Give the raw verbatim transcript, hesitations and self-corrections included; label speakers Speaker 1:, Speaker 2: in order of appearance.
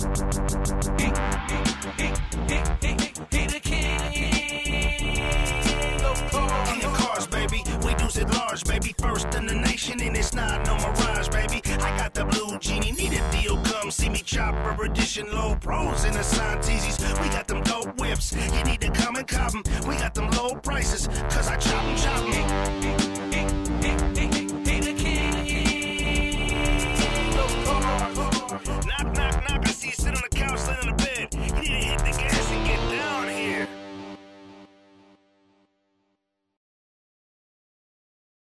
Speaker 1: He, he, he, he, he the king of cars.
Speaker 2: King of cars, baby. We do it large, baby. First in the nation, and it's not no mirage, baby. I got the blue genie, need a deal, come see me. Chopper edition, low pros in the Santeezies. We got them dope whips, you need to come and cop 'em. We got them low prices, cause I chop 'em, chop 'em.